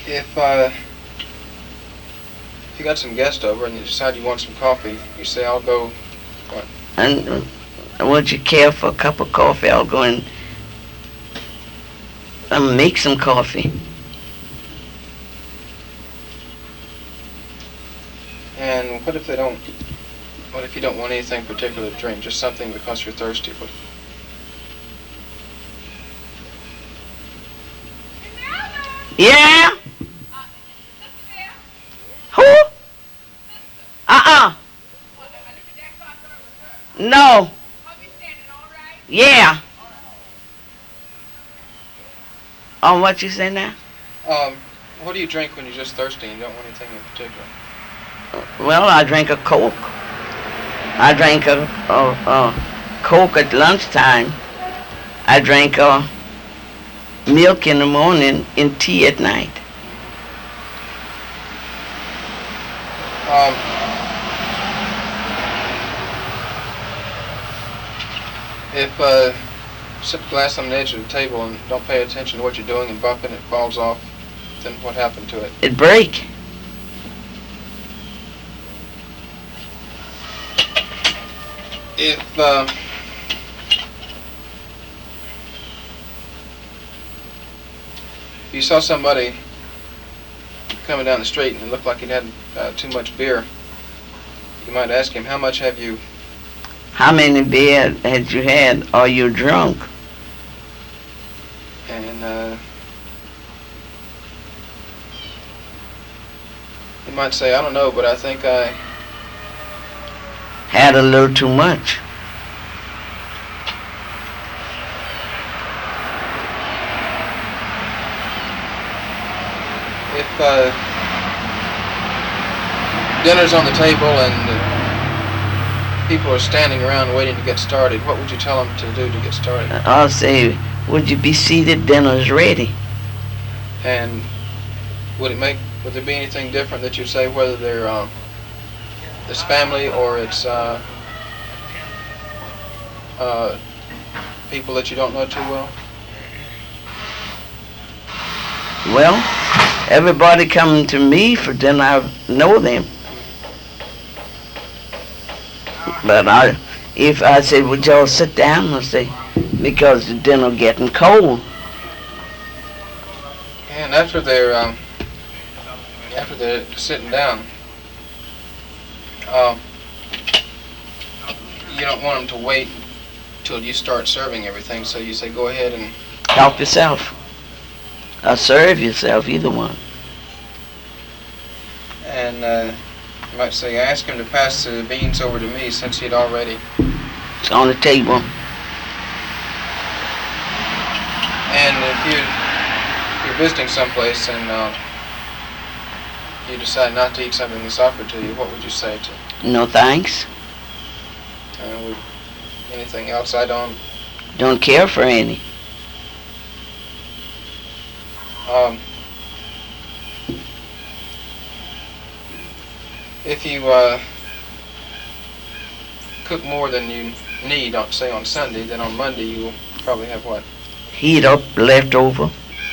If you got some guests over and you decide you want some coffee, you say, I'll go. What? And would you care for a cup of coffee? I'll go and make some coffee. And what if they don't? What if you don't want anything particular to drink? Just something because you're thirsty? What? Yeah? Who? No. Yeah. On what you say now? What do you drink when you're just thirsty and you don't want anything in particular? Well, I drink a Coke. I drink a Coke at lunchtime. I drink milk in the morning and tea at night. If sit a glass on the edge of the table and don't pay attention to what you're doing and bump it and it falls off, then what happened to it? It break. If you saw somebody coming down the street and it looked like he'd had too much beer, you might ask him, how many beer had you had? Are you drunk? And he might say, I don't know, but I think I had a little too much. If dinner's on the table and people are standing around waiting to get started, what would you tell them to do to get started? I'll say, would you be seated? Dinner's ready. And would there be anything different that you say, whether they're it's family or it's people that you don't know too well? Well, everybody coming to me for dinner, I know them. But if I said, would y'all sit down, I say, because the dinner getting cold. And after they're sitting down, you don't want them to wait till you start serving everything, so you say, go ahead and help yourself. Or serve yourself, either one. And you might say, ask him to pass the beans over to me since he'd already... It's on the table. And if you're visiting someplace and you decide not to eat something that's offered to you, what would you say to? No thanks. Anything else? I don't care for any. If you cook more than you need, say on Sunday, then on Monday you'll probably have what? Heat up leftover.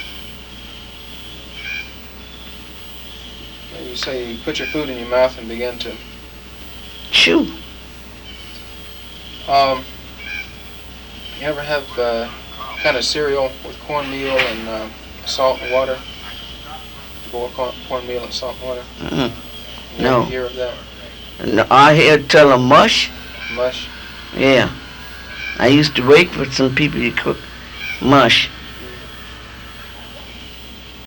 You say you put your food in your mouth and begin to chew. You ever have kind of cereal with cornmeal and salt and water? Boil cornmeal and salt and water? Mm-hmm. You no. Ever hear of that? No, I hear tell a mush. Mush? Yeah. I used to wait for some people to cook mush.